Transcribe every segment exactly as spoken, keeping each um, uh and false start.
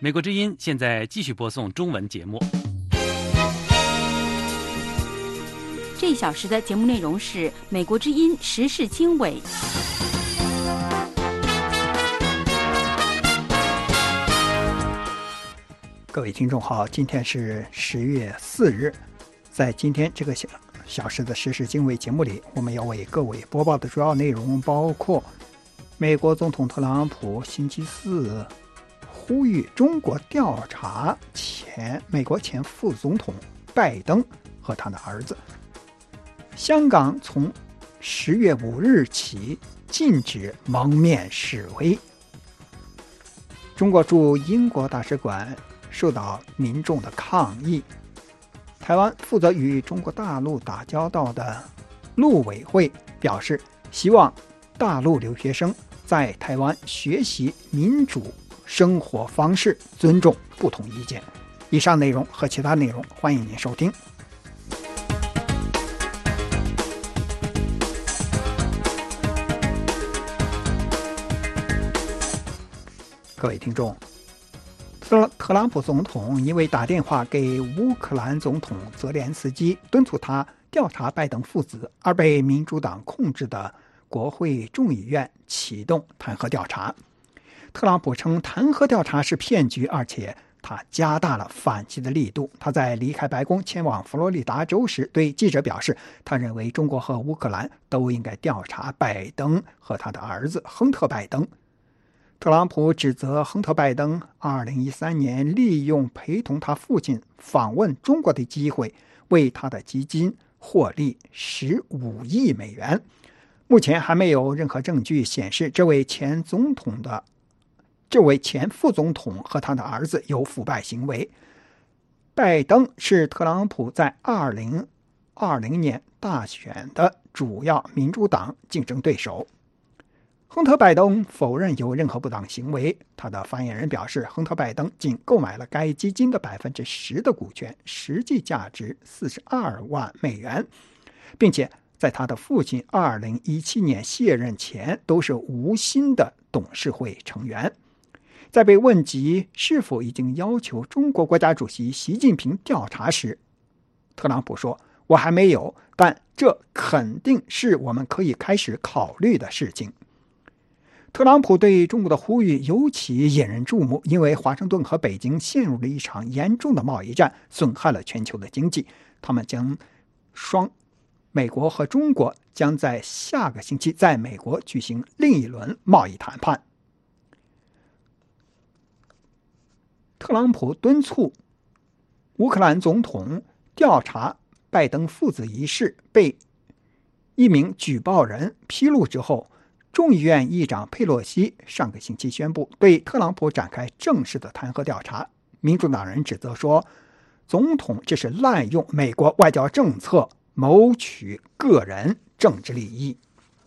美国之音现在继续播送中文节目。 这一小时的节目内容是美国之音时事经纬。 各位听众好，今天是十月四日，在今天这个小小时的时事经纬节目里，我们要为各位播报的主要内容包括：美国总统特朗普星期四呼吁中国调查前美国前副总统拜登和他的儿子；香港从十月五日起禁止蒙面示威；中国驻英国大使馆受到民众的抗议；台湾负责与中国大陆打交道的陆委会表示，希望大陆留学生在台湾学习民主生活方式，尊重不同意见。以上内容和其他内容，欢迎您收听。各位听众，特特朗普总统因为打电话给乌克兰总统泽连斯基，敦促他调查拜登父子，而被民主党控制的国会众议院启动弹劾调查。特朗普称弹劾调查是骗局，而且他加大了反击的力度。他在离开白宫前往佛罗里达州时对记者表示，他认为中国和乌克兰都应该调查拜登和他的儿子亨特·拜登。特朗普指责亨特·拜登二零一三年利用陪同他父亲访问中国的机会，为他的基金获利十五亿美元。目前还没有任何证据显示这位前总统的这位前副总统和他的儿子有腐败行为。拜登是特朗普在二零二零年大选的主要民主党竞争对手。亨特·拜登否认有任何不当行为。他的发言人表示，亨特·拜登仅购买了该基金的 百分之十 的股权，实际价值四十二万美元，并且在他的父亲二零一七年卸任前都是无薪的董事会成员。在被问及是否已经要求中国国家主席习近平调查时，特朗普说，我还没有，但这肯定是我们可以开始考虑的事情。特朗普对中国的呼吁尤其引人注目，因为华盛顿和北京陷入了一场严重的贸易战，损害了全球的经济。他们将双美国和中国将在下个星期在美国举行另一轮贸易谈判。特朗普敦促乌克兰总统调查拜登父子一事被一名举报人披露之后，众议院议长佩洛西上个星期宣布对特朗普展开正式的弹劾调查。民主党人指责说，总统这是滥用美国外交政策，谋取个人政治利益。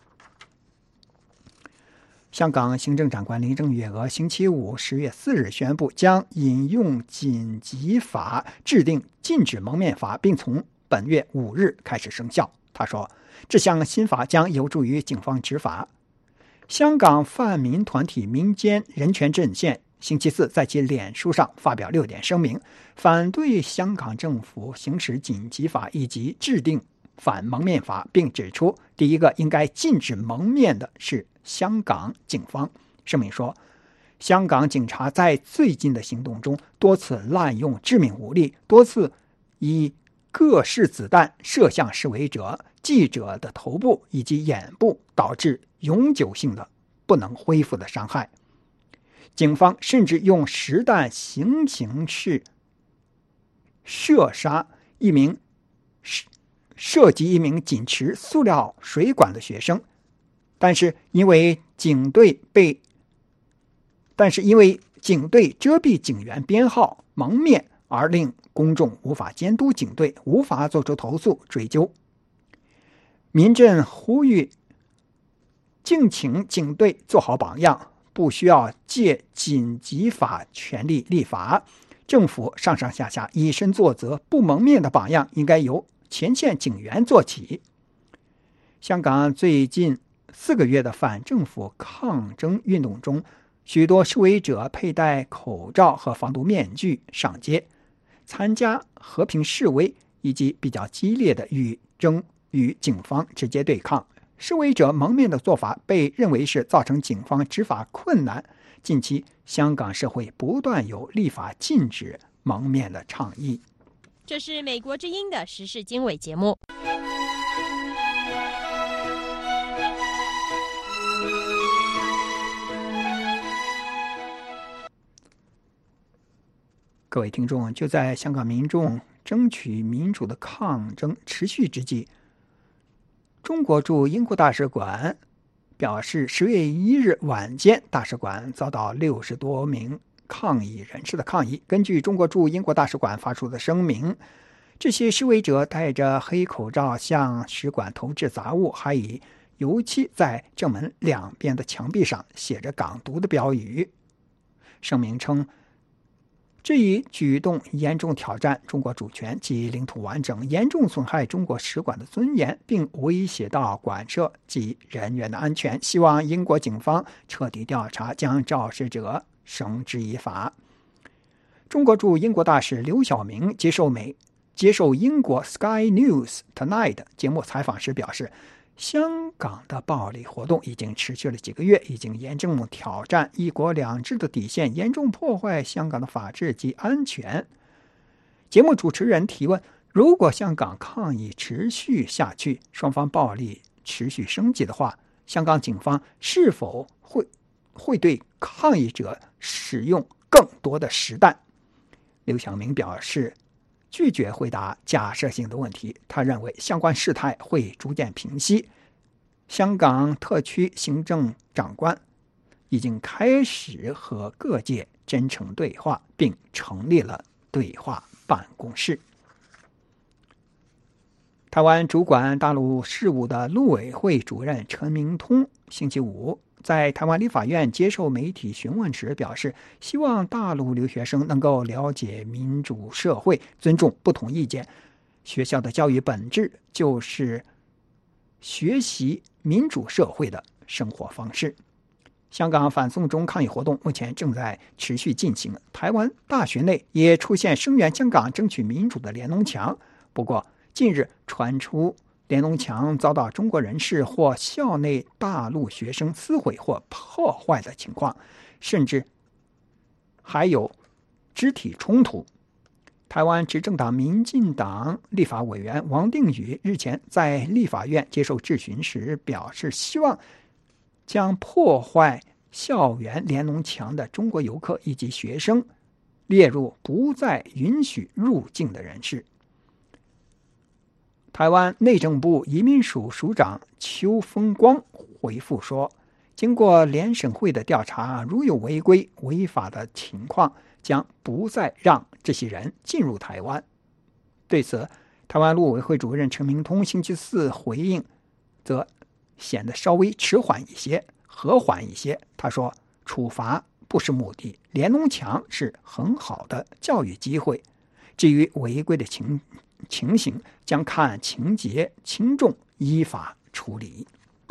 香港行政长官林郑月娥星期五十月四日宣布，将引用紧急法制定禁止蒙面法，并从本月五日开始生效。他说，这项新法将有助于警方执法。香港泛民团体民间人权阵线星期四在其脸书上发表六点声明，反对香港政府行使紧急法以及制定反蒙面法，并指出，第一个应该禁止蒙面的是香港警方。声明说，香港警察在最近的行动中多次滥用致命武力，多次以各式子弹射向示威者、记者的头部以及眼部，导致永久性的不能恢复的伤害。警方甚至用实弹行刑式射杀一名射击一名仅持塑料水管的学生，但是因为警队被但是因为警队遮蔽警员编号蒙面，而令公众无法监督警队，无法做出投诉追究。民阵呼吁敬请警队做好榜样，不需要借紧急法权力立法，政府上上下下以身作则，不蒙面的榜样应该由前线警员做起。香港最近四个月的反政府抗争运动中， 许多示威者佩戴口罩和防毒面具上街，参加和平示威，以及比较激烈的与争与警方直接对抗。示威者蒙面的做法被认为是造成警方执法困难。近期香港社会不断有立法禁止蒙面的倡议。 这是美国之音的时事经纬节目。 各位听众，就在香港民众争取民主的抗争持续之际，中国驻英国大使馆表示，十月一日晚间，大使馆遭到六十多名抗议人士的抗议。根据中国驻英国大使馆发出的声明，这些示威者戴着黑口罩向使馆投掷杂物，还以油漆在正门两边的墙壁上写着港独的标语。声明称，这一举动严重挑战中国主权及领土完整，严重损害中国使馆的尊严，并威胁到馆舍及人员的安全。希望英国警方彻底调查，将肇事者绳之以法。中国驻英国大使刘晓明接受美接受英国 Sky News Tonight 节目采访时表示，香港的暴力活动已经持续了几个月，已经严重挑战一国两制的底线，严重破坏香港的法治及安全。节目主持人提问，如果香港抗议持续下去，双方暴力持续升级的话，香港警方是否会会对抗议者使用更多的实弹？刘晓明表示拒绝回答假设性的问题，他认为相关事态会逐渐平息。香港特区行政长官已经开始和各界真诚对话，并成立了对话办公室。台湾主管大陆事务的陆委会主任陈明通星期五在台湾立法院接受媒体询问时表示，希望大陆留学生能够了解民主社会，尊重不同意见。学校的教育本质就是学习民主社会的生活方式。香港反送中抗议活动目前正在持续进行，台湾大学内也出现声援香港争取民主的连农墙。不过近日传出连农墙遭到中国人士或校内大陆学生撕毁或破坏的情况，甚至还有肢体冲突。台湾执政党民进党立法委员王定宇日前在立法院接受质询时表示，希望将破坏校园连农墙的中国游客以及学生列入不再允许入境的人士。台湾内政部移民署署长邱风光回复说，经过联审会的调查，如有违规违法的情况，将不再让这些人进入台湾。对此，台湾陆委会主任陈明通星期四回应则显得稍微迟缓一些，和缓一些。他说，处罚不是目的，连农墙是很好的教育机会，至于违规的情情形，将看情节轻重依法处理。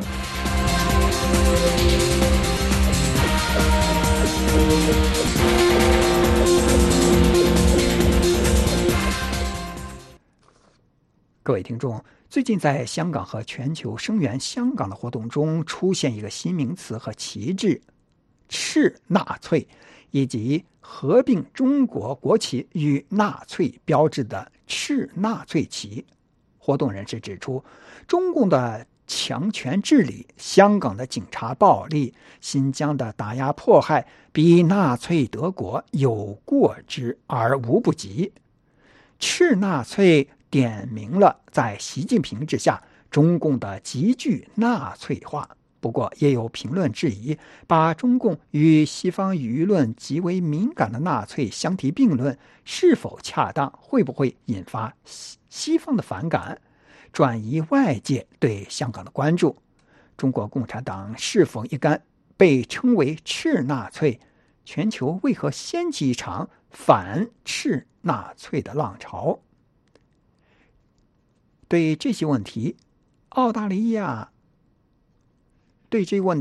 各位听众，最近在香港和全球声援香港的活动中，出现一个新名词和旗帜——赤纳粹，以及合并中国国旗与纳粹标志的赤纳粹旗。活动人士指出，中共的强权治理、香港的警察暴力、新疆的打压迫害，比纳粹德国有过之而无不及。赤纳粹点明了在习近平之下，中共的急剧纳粹化。不过也有评论质疑，把中共与西方舆论极为敏感的纳粹相提并论是否恰当，会不会引发西方的反感，转移外界对香港的关注。中国共产党是否应该被称为赤纳粹？全球为何掀起一场反赤纳粹的浪潮？对这些问题，澳大利亚对这个问题，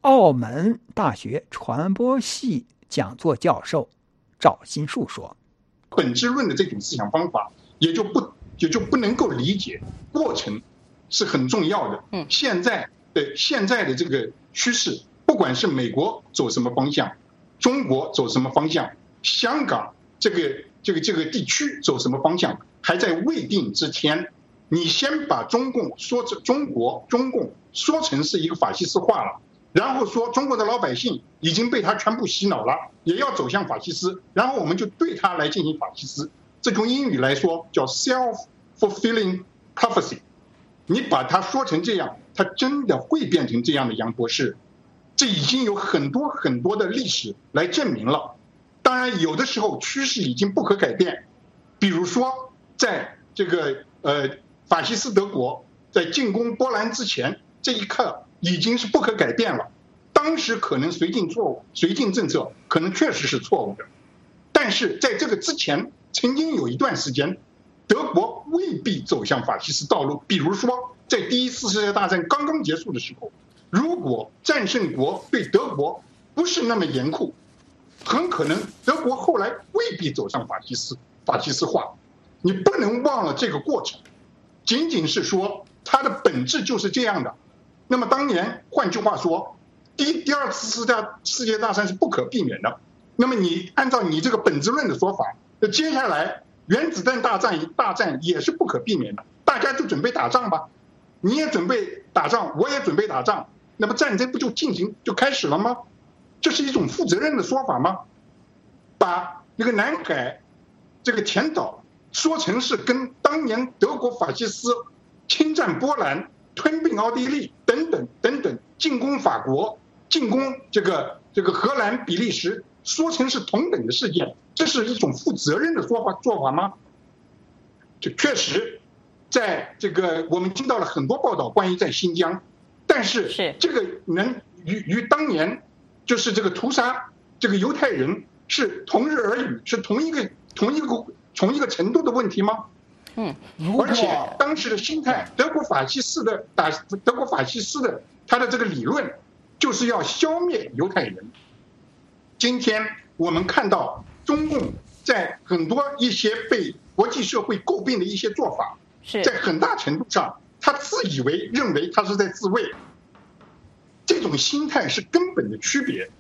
澳门大学传播系讲座教授赵新树说：“ 本质论的这种思想方法，也就不也就不能够理解过程是很重要的。嗯，现在的现在的这个趋势，不管是美国走什么方向，中国走什么方向，香港这个这个这个地区走什么方向，还在未定之前。你先把中共说成中国中共说成是一个法西斯化了，然后说中国的老百姓已经被他全部洗脑了，也要走向法西斯，然后我们就对他来进行法西斯。这从英语来说叫 self-fulfilling prophecy。你把它说成这样，它真的会变成这样的，杨博士。这已经有很多很多的历史来证明了。当然，有的时候趋势已经不可改变，比如说在这个呃。法西斯德国在进攻波兰之前，这一刻已经是不可改变了。当时可能绥靖错误，绥靖政策可能确实是错误的，但是在这个之前，曾经有一段时间，德国未必走向法西斯道路。比如说，在第一次世界大战刚刚结束的时候，如果战胜国对德国不是那么严酷，很可能德国后来未必走上法西斯法西斯化。你不能忘了这个过程。仅仅是说它的本质就是这样的，那么当年换句话说，第第二次世界世界大战是不可避免的。那么你按照你这个本质论的说法，那接下来原子弹大战大战也是不可避免的，大家就准备打仗吧，你也准备打仗，我也准备打仗，那么战争不就进行就开始了吗？这是一种负责任的说法吗？把那个南海这个填岛说成是跟当年德国法西斯侵占波兰、吞并奥地利等等等等，进攻法国、进攻这个这个荷兰、比利时，说成是同等的事件，这是一种负责任的说法做法吗？这确实，在这个我们听到了很多报道关于在新疆，但是这个能与与当年就是这个屠杀这个犹太人是同日而语，是同一个同一个。同一个程度的问题吗？ 嗯， 而且当时的心态，德国法西斯的打德国法西斯的他的这个理论，就是要消灭犹太人。今天我们看到中共在很多一些被国际社会诟病的一些做法，在很大程度上，他自以为认为他是在自卫，这种心态是根本的区别。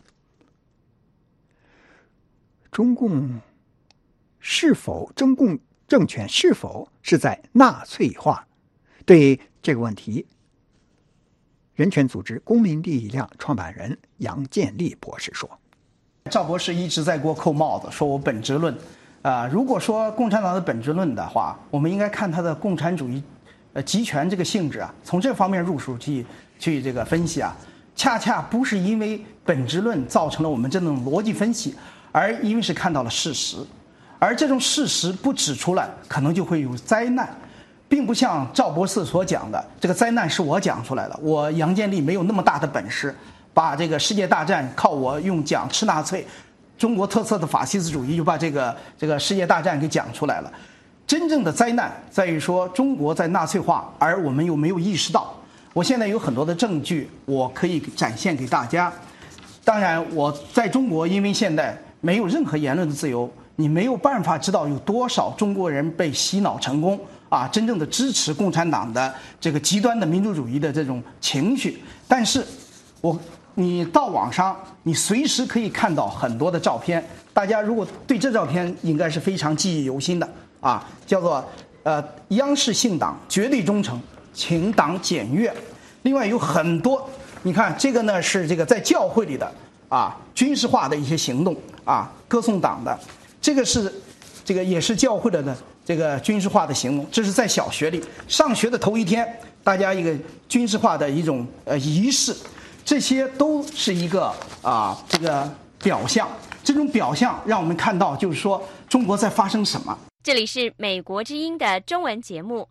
中共。是否中共政权是否是在纳粹化？对这个问题，人权组织公民力量创办人杨建立博士说：“ 赵博士一直在给我扣帽子，说我本质论。啊、呃，如果说共产党的本质论的话，我们应该看它的共产主义，呃，集权这个性质啊，从这方面入手去去这个分析啊，恰恰不是因为本质论造成了我们这种逻辑分析，而因为是看到了事实。”而这种事实不指出来，可能就会有灾难，并不像赵博士所讲的，这个灾难是我讲出来的。我杨建立没有那么大的本事，把这个世界大战靠我用讲吃纳粹，中国特色的法西斯主义就把这个这个世界大战给讲出来了。真正的灾难在于说中国在纳粹化，而我们又没有意识到。我现在有很多的证据，我可以展现给大家。当然，我在中国，因为现在没有任何言论的自由。你没有办法知道有多少中国人被洗脑成功啊，真正的支持共产党的这个极端的民族主义的这种情绪。但是，我你到网上，你随时可以看到很多的照片。大家如果对这照片应该是非常记忆犹新的啊，叫做呃央视信党绝对忠诚，请党检阅。另外有很多，你看这个呢是这个在教会里的啊军事化的一些行动啊，歌颂党的。这个是，这个也是教会的的这个军事化的行动。这是在小学里上学的头一天，大家一个军事化的一种呃仪式，这些都是一个啊这个表象。这种表象让我们看到，就是说中国在发生什么。 这里是美国之音的中文节目。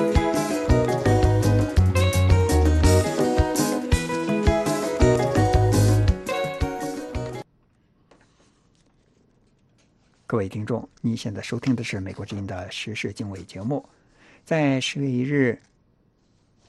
各位听众，你现在收听的是美国之音的时事经纬节目。在十月一日，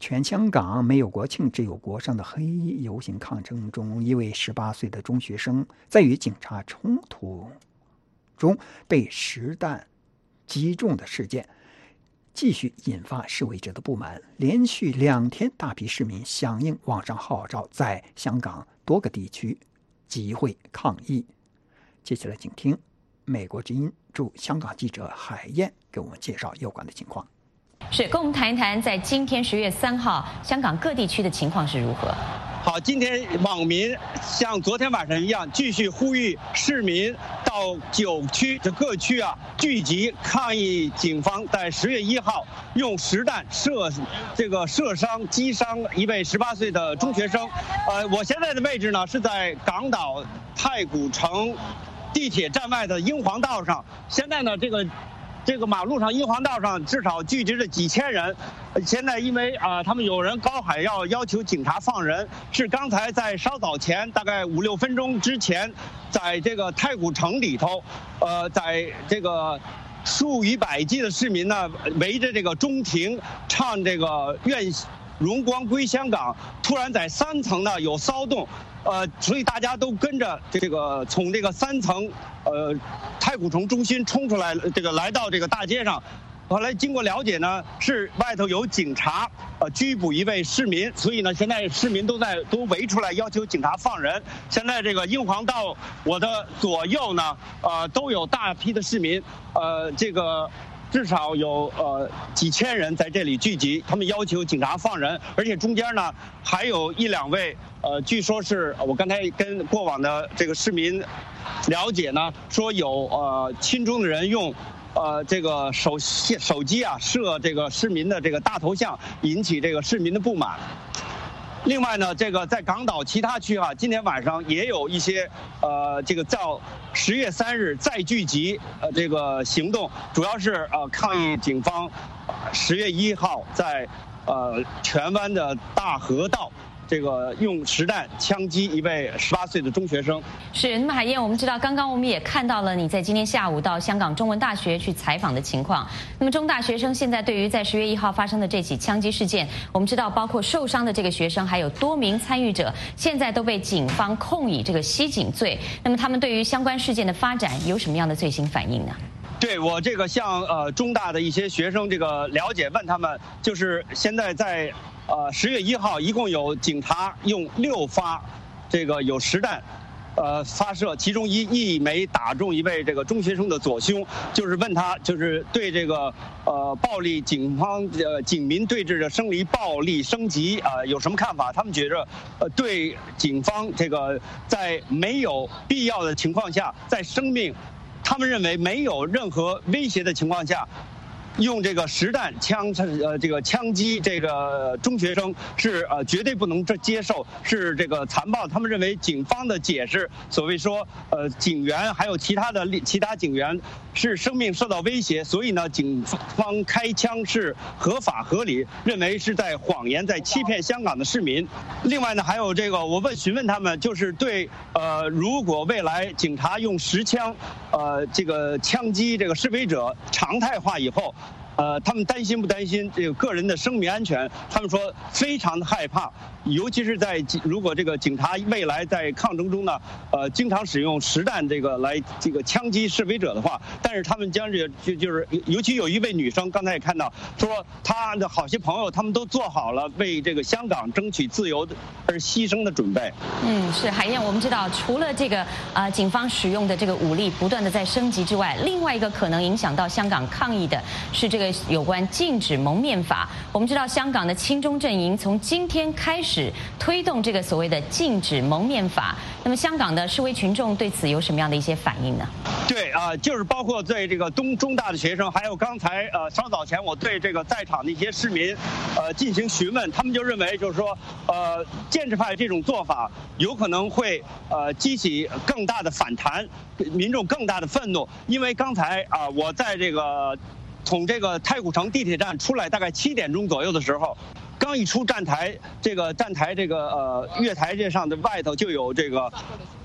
全香港没有国庆只有国殇的黑衣游行抗争中，一位十八岁的中学生在与警察冲突中被实弹击中的事件继续引发示威者的不满，连续两天大批市民响应网上号召，在香港多个地区集会抗议。接下来请听美国之音驻香港记者海燕给我们介绍有关的情况。 是，跟我们谈一谈，在今天十月三号，香港各地区的情况是如何？ 好，今天网民像昨天晚上一样，继续呼吁市民到九区的各区啊聚集抗议警方在十月一号用实弹射这个射伤击伤一位十八岁的中学生。呃，我现在的位置呢是在港岛太古城地铁站外的英皇道上。现在呢，这个。这个马路上，英皇道上至少聚集着几千人。现在因为啊、呃，他们有人高喊要要求警察放人，是刚才在稍早前，大概五六分钟之前，在这个太古城里头，呃，在这个数以百计的市民呢，围着这个中庭唱这个愿荣光归香港，突然在三层呢有骚动。呃，所以大家都跟着这个从这个三层，呃，太古城中心冲出来，这个来到这个大街上。后来经过了解呢，是外头有警察呃拘捕一位市民，所以呢，现在市民都在都围出来要求警察放人。现在这个英皇道我的左右呢，呃，都有大批的市民，呃，这个。至少有呃几千人在这里聚集，他们要求警察放人，而且中间呢还有一两位呃，据说是我刚才跟过往的这个市民了解呢，说有呃亲中的人用呃这个手手机啊射这个市民的这个大头像，引起这个市民的不满。另外呢，这个在港岛其他区啊，今天晚上也有一些呃，这个到十月三日再聚集呃这个行动，主要是呃抗议警方十月一号在呃荃湾的大河道。这个用实弹枪击一位十八岁的中学生。 是，那么海燕，我们知道，刚刚我们也看到了你在今天下午到香港中文大学去采访的情况。那么中大学生现在对于在十月一号发生的这起枪击事件，我们知道包括受伤的这个学生，还有多名参与者，现在都被警方控以这个袭警罪。那么他们对于相关事件的发展有什么样的最新反应呢？ 对，我这个向呃中大的一些学生这个了解，问他们就是现在在呃十月一号一共有警察用六发这个有实弹呃发射，其中一一枚打中一位这个中学生的左胸，就是问他就是对这个呃暴力警方呃警民对峙的生理暴力升级啊、呃、有什么看法？他们觉着呃对警方这个在没有必要的情况下，在生命他们认为没有任何威胁的情况下，用这个实弹枪呃这个枪击这个中学生是呃绝对不能接受，是这个残暴。他们认为警方的解释，所谓说呃警员还有其他的其他警员是生命受到威胁，所以呢警方开枪是合法合理，认为是在谎言，在欺骗香港的市民。另外呢还有这个我问询问他们，就是对呃如果未来警察用实枪呃这个枪击这个示威者常态化以后。呃，他们担心不担心这个个人的生命安全？他们说非常的害怕，尤其是在如果这个警察未来在抗争中呢，呃，经常使用实弹这个来这个枪击示威者的话，但是他们将这就就是尤其有一位女生，刚才也看到说她的好些朋友他们都做好了为这个香港争取自由而牺牲的准备。 嗯，是海燕，我们知道除了这个呃警方使用的这个武力不断的在升级之外，另外一个可能影响到香港抗议的是这个。有关禁止蒙面法，我们知道香港的亲中阵营从今天开始推动这个所谓的禁止蒙面法。那么香港的示威群众对此有什么样的一些反应呢？ 对啊、呃，就是包括对这个东中大的学生，还有刚才呃稍早前我对这个在场的一些市民，呃进行询问，他们就认为就是说，呃建制派这种做法有可能会呃激起更大的反弹，民众更大的愤怒，因为刚才啊、呃、我在这个。从这个太古城地铁站出来，大概七点钟左右的时候，刚一出站台，这个站台这个呃月台这上的外头就有这个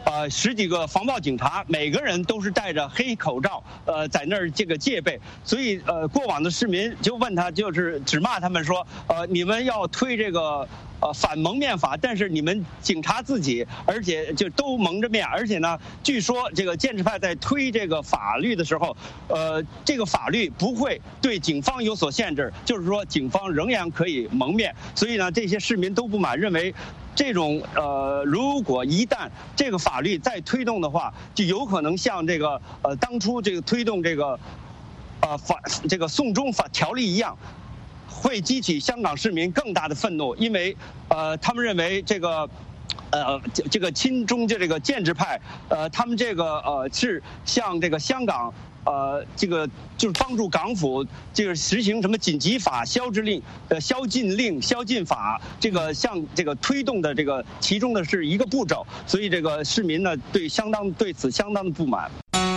呃十几个防暴警察，每个人都是戴着黑口罩，呃在那儿这个戒备。所以呃过往的市民就问他，就是指骂他们说，呃你们要推这个呃反蒙面法，但是你们警察自己，而且就都蒙着面，而且呢，据说这个建制派在推这个法律的时候，呃这个法律不会对警方有所限制，就是说警方仍然可以蒙面。所以呢，这些市民都不满，认为这种呃，如果一旦这个法律再推动的话，就有可能像这个呃当初这个推动这个呃法这个送中法条例一样，会激起香港市民更大的愤怒，因为呃他们认为这个。呃，这这个亲中就这个建制派，呃，他们这个呃是向这个香港，呃，这个就是帮助港府这个实行什么紧急法、宵禁令、呃宵禁令、宵禁法，这个向这个推动的这个其中的是一个步骤，所以这个市民呢对相当对此相当的不满。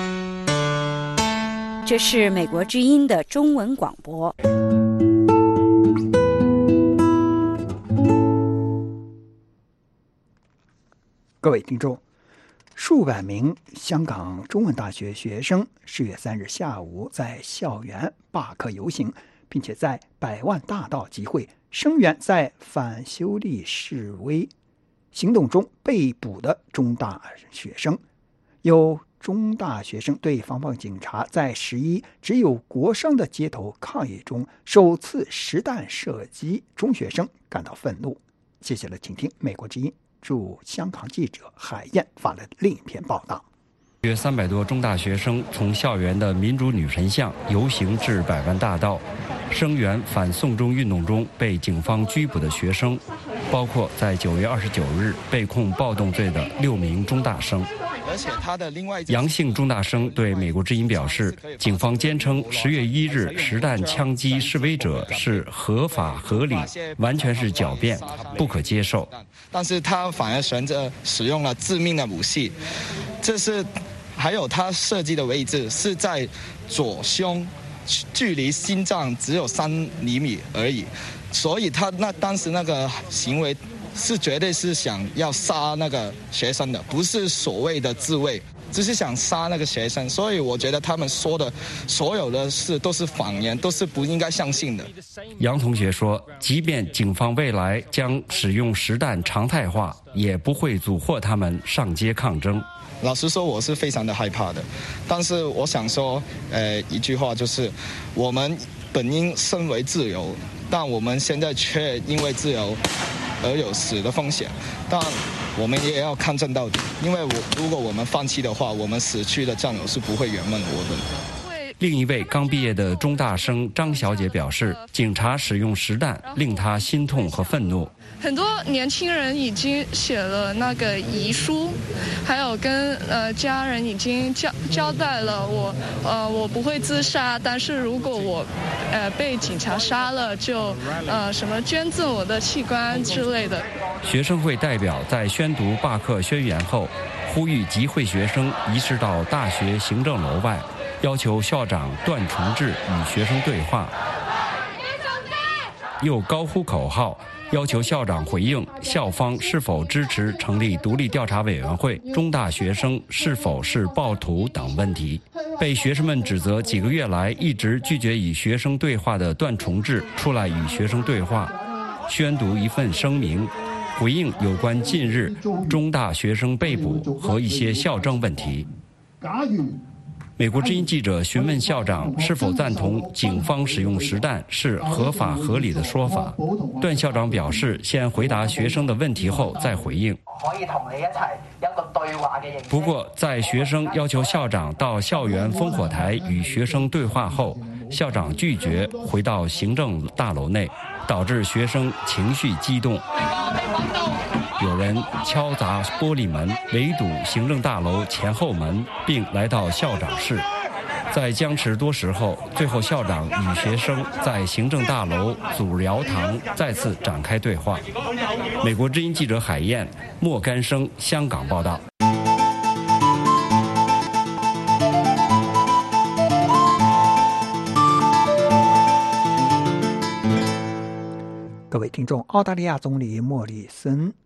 这是美国之音的中文广播。 各位听众，数百名香港中文大学学生十月三日下午在校园罢课游行，并且在百万大道集会，声援在反修例示威行动中被捕的中大学生。有中大学生对防暴警察在十一只有国殇的街头抗议中首次实弹射击中学生感到愤怒。接下来请听美国之音驻香港记者海燕发来的另一篇报道。 约三百多中大学生从校园的民主女神像游行至百万大道，声援反送中运动中被警方拘捕的学生，包括在九月二十九日被控暴动罪的六名中大生。 而且他的另外杨姓中大生对美国之音表示，警方坚称十月一日实弹枪击示威者是合法合理，完全是狡辩，不可接受。 但是他反而选择使用了致命的武器，这是还有他设计的位置是在左胸，距离心脏只有三厘米而已，所以他那当时那个行为是绝对是想要杀那个学生的，不是所谓的自卫，只是想杀那个学生。所以我觉得他们说的所有的事都是谎言，都是不应该相信的。 杨同学说，即便警方未来将使用实弹常态化，也不会阻获他们上街抗争。 老实说，我是非常的害怕的，但是我想说，呃，一句话就是，我们本应身为自由，但我们现在却因为自由而有死的风险，但我们也要抗争到底，因为我如果我们放弃的话，我们死去的战友是不会原谅我的。 另一位刚毕业的中大生张小姐表示，警察使用实弹令她心痛和愤怒。 很多年轻人已经写了那个遗书，还有跟呃家人已经交交代了我呃我不会自杀，但是如果我呃被警察杀了，就呃什么捐赠我的器官之类的。 学生会代表在宣读罢课宣言后，呼吁集会学生移师到大学行政楼外，要求校长段崇智与学生对话，又高呼口号，要求校长回应校方是否支持成立独立调查委员会，中大学生是否是暴徒等问题。被学生们指责几个月来一直拒绝与学生对话的段崇智出来与学生对话，宣读一份声明，回应有关近日中大学生被捕和一些校政问题。美国之音记者询问校长是否赞同警方使用实弹是合法合理的说法，段校长表示先回答学生的问题后再回应。 可以同你一齊有一個對話嘅形式。 不過，在學生要求校長到校園烽火台與學生對話後，校長拒絕回到行政大樓內，導致學生情緒激動。有人敲砸玻璃門，圍堵行政大樓前後門，並來到校長室。在僵持多時後，最後校長與學生在行政大樓祖寮堂再次展開對話。美國之音記者海燕、莫干生香港報道。 各位听众，澳大利亚总理莫里森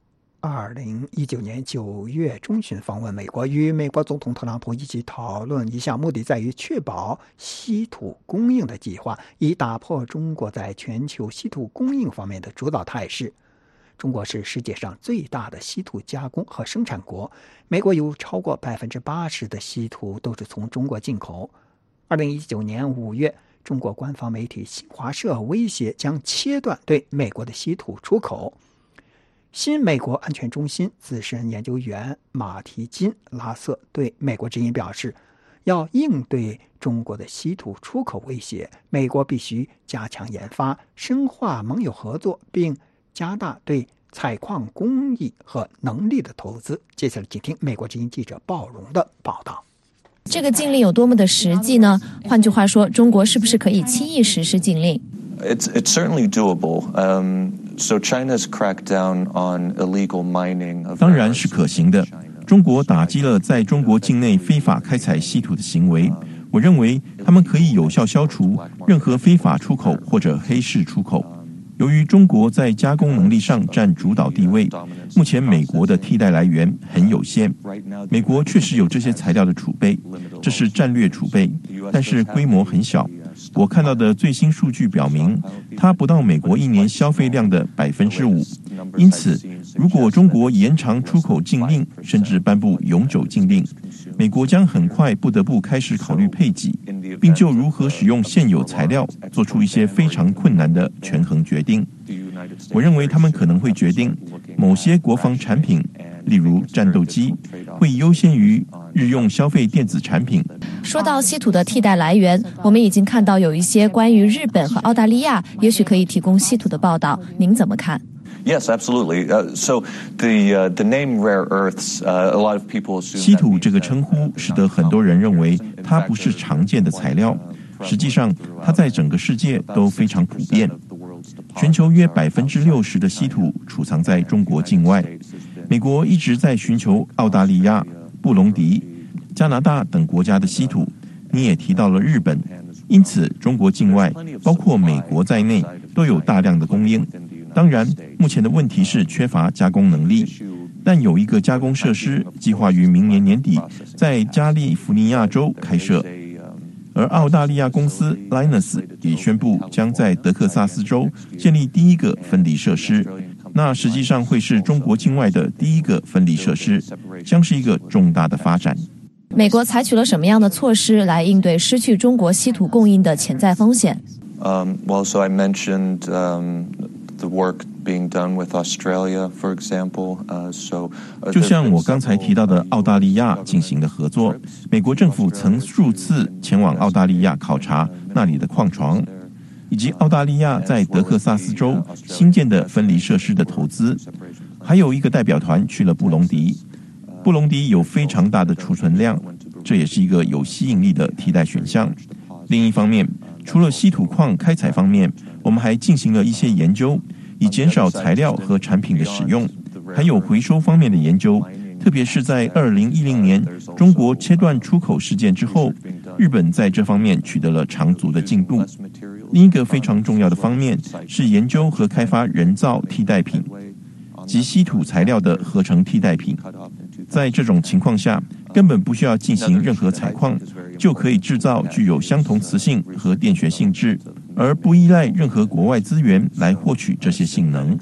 二零一九年九月中旬访问美国，与美国总统特朗普一起讨论一项目的在于确保稀土供应的计划，以打破中国在全球稀土供应方面的主导态势。中国是世界上最大的稀土加工和生产国，美国有超过百分之八十的稀土都是从中国进口。二零一九年五月，中国官方媒体新华社威胁将切断对美国的稀土出口。新美国安全中心资深研究员马提金·拉瑟对美国之音表示，要应对中国的稀土出口威胁，美国必须加强研发，深化盟友合作，并加大对采矿工艺和能力的投资。接下来请听美国之音记者鲍荣的报道。 这个禁令有多么的实际呢？换句话说，中国是不是可以轻易实施禁令？ It's it's certainly doable. Um, so China's crackdown on illegal mining of 当然是可行的。中国打击了在中国境内非法开采稀土的行为。我认为他们可以有效消除任何非法出口或者黑市出口。由于中国在加工能力上占主导地位，目前美国的替代来源很有限。美国确实有这些材料的储备，这是战略储备，但是规模很小。我看到的最新数据表明，它不到美国一年消费量的百分之五。因此，如果中国延长出口禁令，甚至颁布永久禁令，美国将很快不得不开始考虑配给，并就如何使用现有材料做出一些非常困难的权衡决定。我认为他们可能会决定某些国防产品，例如战斗机，会优先于日用消费电子产品。 说到稀土的替代来源，我们已经看到有一些关于日本和澳大利亚也许可以提供稀土的报道，您怎么看 ？Yes, absolutely. Uh, so the uh, the name rare earths, uh, a lot of people assume 稀土这个称呼使得很多人认为它不是常见的材料，实际上它在整个世界都非常普遍。全球约百分之六十的稀土储藏在中国境外，美国一直在寻求澳大利亚、布隆迪、加拿大等国家的稀土。你也提到了日本，因此中国境外，包括美国在内，都有大量的供应。当然，目前的问题是缺乏加工能力，但有一个加工设施计划于明年年底在加利福尼亚州开设，而澳大利亚公司 Lynas 也宣布将在德克萨斯州建立第一个分离设施，那实际上会是中国境外的第一个分离设施，将是一个重大的发展。 美国采取了什么样的措施来应对失去中国稀土供应的潜在风险？ Um, well, so I mentioned um, the work being done with Australia, for example. Uh, so, uh, 就像我刚才提到的澳大利亚进行的合作，美国政府曾数次前往澳大利亚考察那里的矿床，以及澳大利亚在德克萨斯州新建的分离设施的投资。还有一个代表团去了布隆迪，布隆迪有非常大的储存量，这也是一个有吸引力的替代选项。另一方面，除了稀土矿开采方面，我们还进行了一些研究，以减少材料和产品的使用，还有回收方面的研究，特别是在二零一零年中国切断出口事件之后，日本在这方面取得了长足的进步。另一个非常重要的方面是研究和开发人造替代品及稀土材料的合成替代品。在这种情况下，根本不需要进行任何采矿，就可以制造具有相同磁性和电学性质，而不依赖任何国外资源来获取这些性能。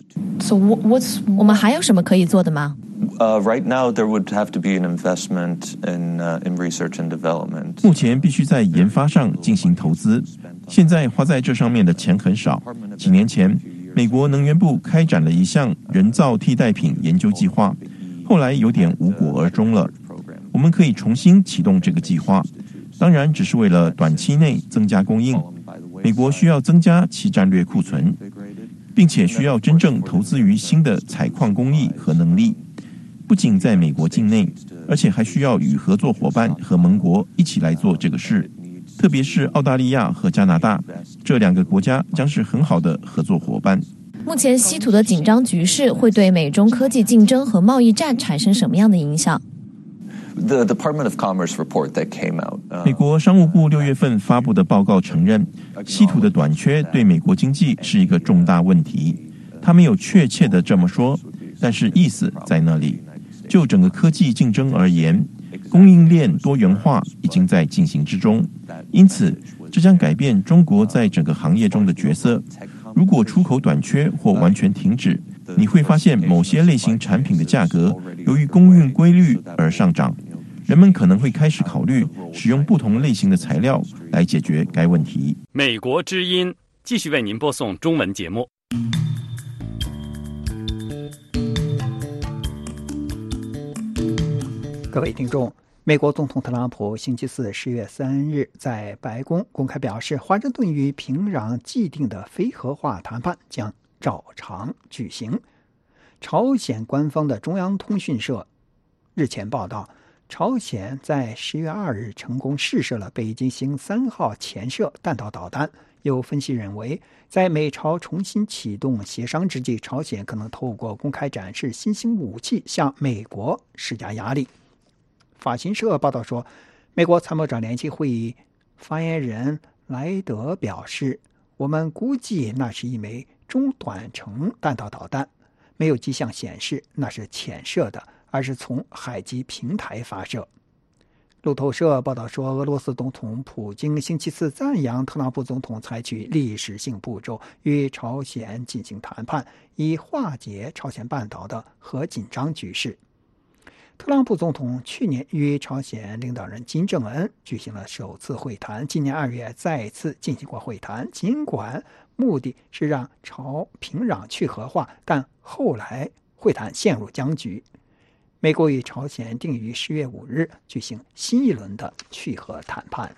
So what's 我们还有什么可以做的吗？ Uh, right now, there would have to be an investment in uh, in research and development. 目前必须在研发上进行投资，现在花在这上面的钱很少。几年前，美国能源部开展了一项人造替代品研究计划，后来有点无果而终了。我们可以重新启动这个计划，当然只是为了短期内增加供应。美国需要增加其战略库存，并且需要真正投资于新的采矿工艺和能力，不仅在美国境内，而且还需要与合作伙伴和盟国一起来做这个事，特别是澳大利亚和加拿大，这两个国家将是很好的合作伙伴。 目前稀土的紧张局势会对美中科技竞争和贸易战产生什么样的影响？ The Department of Commerce report that came out. 美国商务部六月份发布的报告承认，稀土的短缺对美国经济是一个重大问题。他没有确切的这么说， 但是意思在那里。就整个科技竞争而言，供应链多元化已经在进行之中，因此这将改变中国在整个行业中的角色。如果出口短缺或完全停止，你会发现某些类型产品的价格由于供应规律而上涨，人们可能会开始考虑使用不同类型的材料来解决该问题。 美国之音继续为您播送中文节目。 各位听众，美国总统特朗普星期四十月三日在白宫公开表示，华盛顿与平壤既定的非核化谈判将照常举行。朝鲜官方的中央通讯社日前报道，朝鲜在十月二日成功试射了北极星三号潜射弹道导弹。有分析认为，在美朝重新启动协商之际，朝鲜可能透过公开展示新型武器向美国施加压力。法新社报道说，美国参谋长联席会议发言人莱德表示，我们估计那是一枚中短程弹道导弹，没有迹象显示那是潜射的，而是从海基平台发射。路透社报道说，俄罗斯总统普京星期四赞扬特朗普总统采取历史性步骤与朝鲜进行谈判，以化解朝鲜半岛的核紧张局势。特朗普总统去年与朝鲜领导人金正恩举行了首次会谈，今年二月再次进行过会谈，尽管目的是让朝平壤去核化，但后来会谈陷入僵局。美国与朝鲜定于十月五日举行新一轮的去核谈判。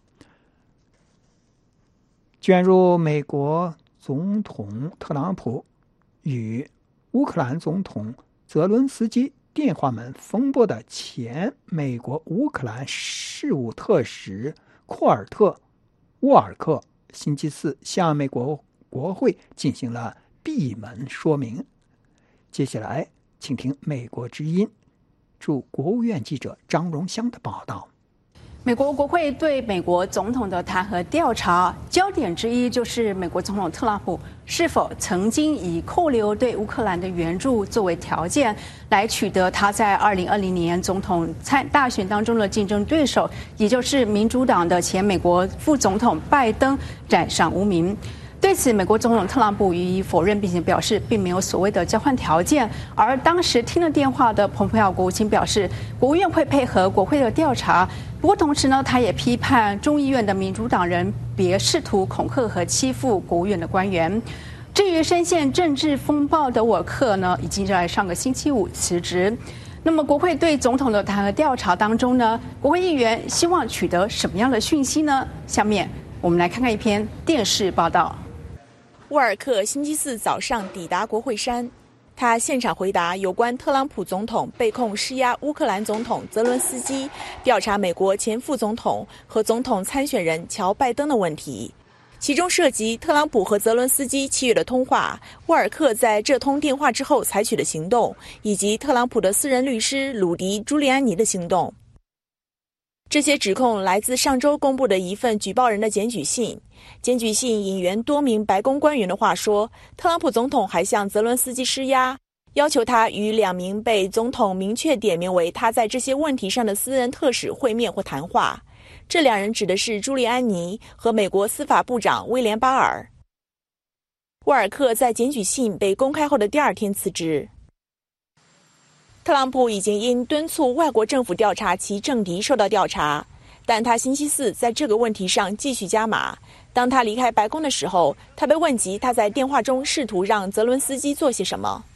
卷入美国总统特朗普与乌克兰总统泽伦斯基电话门风波的前美国乌克兰事务特使库尔特·沃尔克星期四向美国国会进行了闭门说明。接下来请听美国之音驻国务院记者张荣香的报道。 美国国会对美国总统的弹劾调查焦点之一就是美国总统特朗普是否曾经以扣留对乌克兰的援助作为条件，来取得他在二零二零年总统参大选当中的竞争对手，也就是民主党的前美国副总统拜登染上污名。对此，美国总统特朗普予以否认，并且表示并没有所谓的交换条件。而当时听了电话的蓬佩奥国务卿表示，国务院会配合国会的调查。不过同时呢，他也批判众议院的民主党人别试图恐吓和欺负国务院的官员。至于深陷政治风暴的沃尔克呢，已经在上个星期五辞职。那么，国会对总统的弹劾调查当中呢，国会议员希望取得什么样的讯息呢？下面我们来看看一篇电视报道。 沃尔克星期四早上抵达国会山，他现场回答有关特朗普总统被控施压乌克兰总统泽伦斯基调查美国前副总统和总统参选人乔拜登的问题，其中涉及特朗普和泽伦斯基七月的通话，沃尔克在这通电话之后采取的行动，以及特朗普的私人律师鲁迪·朱利安尼的行动。这些指控来自上周公布的一份举报人的检举信。检举信引援多名白宫官员的话说，特朗普总统还向泽伦斯基施压，要求他与两名被总统明确点名为他在这些问题上的私人特使会面或谈话。这两人指的是朱利安尼和美国司法部长威廉巴尔。沃尔克在检举信被公开后的第二天辞职。特朗普已经因敦促外国政府调查其政敌受到调查，但他星期四在这个问题上继续加码。当他离开白宫的时候，他被问及他在电话中试图让泽伦斯基做些什么。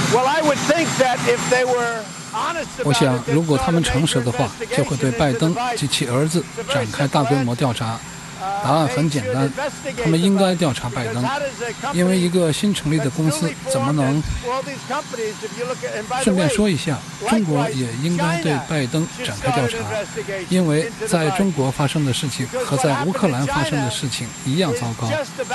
我想，如果他们诚实的话，就会对拜登及其儿子展开大规模调查。答案很简单，他们应该调查拜登，因为一个新成立的公司怎么能……顺便说一下，中国也应该对拜登展开调查，因为在中国发生的事情和在乌克兰发生的事情一样糟糕。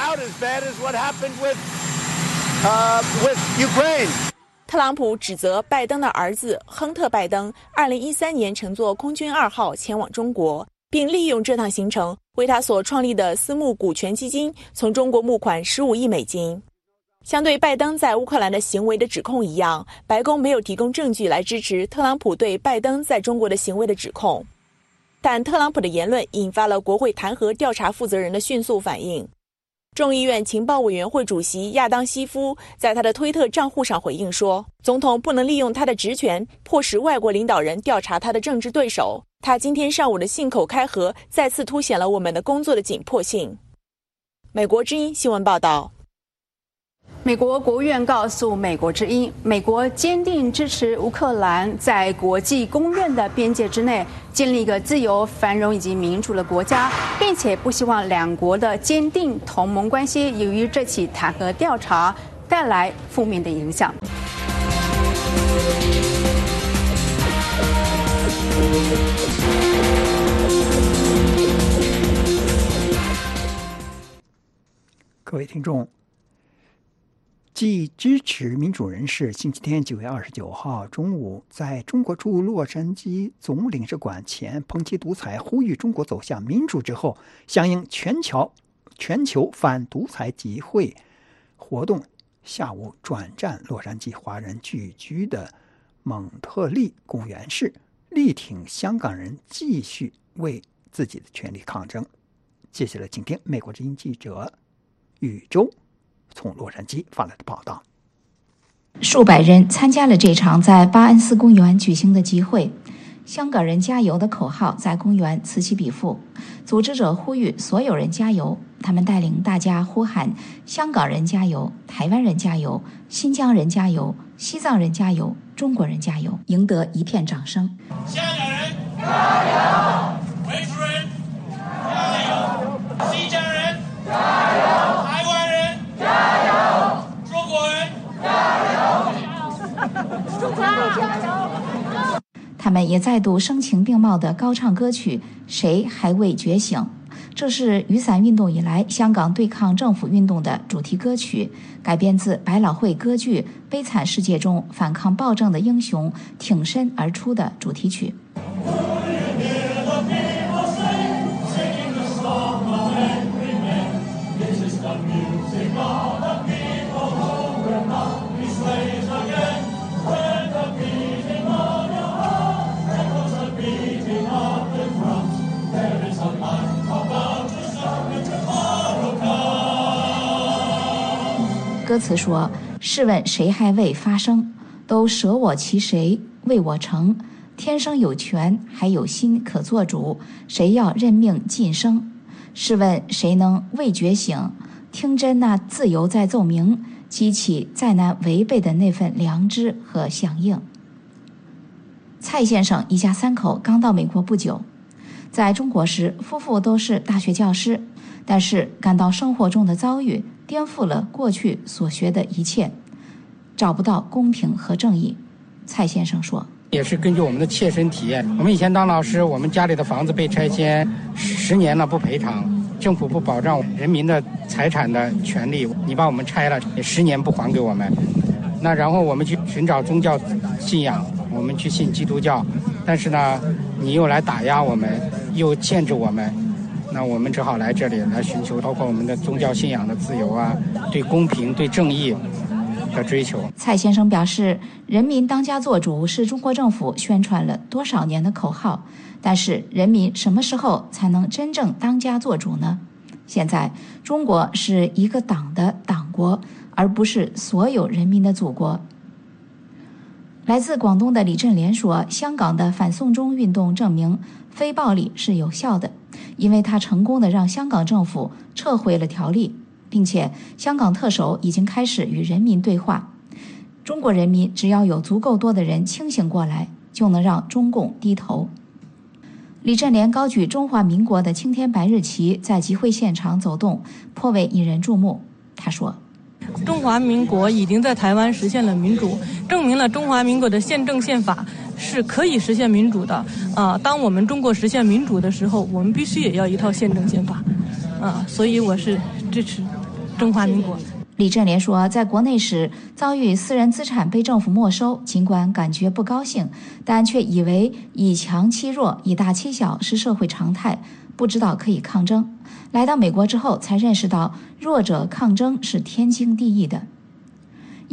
特朗普指责拜登的儿子亨特·拜登二零一三年乘坐空军二号前往中国，并利用这趟行程为他所创立的私募股权基金从中国募款十五亿美金。 相对拜登在乌克兰的行为的指控一样，白宫没有提供证据来支持特朗普对拜登在中国的行为的指控。但特朗普的言论引发了国会弹劾调查负责人的迅速反应。众议院情报委员会主席亚当西夫在他的推特账户上回应说，总统不能利用他的职权迫使外国领导人调查他的政治对手。他今天上午的信口开河再次凸显了我们的工作的紧迫性。美国之音新闻报道。 美国国务院告诉美国之音，美国坚定支持乌克兰在国际公认的边界之内建立一个自由、繁荣以及民主的国家，并且不希望两国的坚定同盟关系由于这起弹劾调查带来负面的影响。 各位听众，继支持民主人士星期天九月二十九号中午在中国驻洛杉矶总领事馆前抨击独裁，呼吁中国走向民主之后，响应全球全球反独裁集会活动，下午转战洛杉矶华人聚居的蒙特利公园市，力挺香港人继续为自己的权利抗争。接下来请听美国之音记者宇宙从洛杉矶发来的报道。 数百人参加了这场在巴恩斯公园举行的集会，香港人加油的口号在公园此起彼伏，组织者呼吁所有人加油，他们带领大家呼喊香港人加油、台湾人加油、新疆人加油、西藏人加油、中国人加油，赢得一片掌声。 香港人加油，维族人加油，新疆人加油，台湾人加油，中国人加油，中国人加油。 他们也再度声情并茂地高唱歌曲《谁还未觉醒》，这是雨伞运动以来香港对抗政府运动的主题歌曲，改编自百老汇歌剧《悲惨世界》中反抗暴政的英雄挺身而出的主题曲。歌词说：试问谁还未发声，都舍我其谁为我成，天生有权还有心可做主，谁要任命晋升？试问谁能未觉醒，听真那自由在奏鸣，激起再难违背的那份良知和响应。蔡先生一家三口刚到美国不久，在中国时夫妇都是大学教师，但是感到生活中的遭遇颠覆了过去所学的一切，找不到公平和正义。蔡先生说， 也是根据我们的切身体验，我们以前当老师，我们家里的房子被拆迁十年了不赔偿，政府不保障人民的财产的权利，你把我们拆了也十年不还给我们。那然后我们去寻找宗教信仰，我们去信基督教，但是呢你又来打压我们，又限制我们，那我们只好来这里来寻求包括我们的宗教信仰的自由啊，对公平对正义的追求。 蔡先生表示，人民当家作主是中国政府宣传了多少年的口号，但是人民什么时候才能真正当家作主呢？现在中国是一个党的党国，而不是所有人民的祖国。来自广东的李振莲说，香港的反送中运动证明非暴力是有效的，因为它成功地让香港政府撤回了条例，并且香港特首已经开始与人民对话。中国人民只要有足够多的人清醒过来，就能让中共低头。李振莲高举中华民国的青天白日旗在集会现场走动，颇为引人注目。他说， 中华民国已经在台湾实现了民主，证明了中华民国的宪政宪法是可以实现民主的。啊，当我们中国实现民主的时候，我们必须也要一套宪政宪法。啊，所以我是支持中华民国。 李振莲说，在国内时遭遇私人资产被政府没收，尽管感觉不高兴，但却以为以强欺弱、以大欺小是社会常态，不知道可以抗争。来到美国之后才认识到，弱者抗争是天经地义的。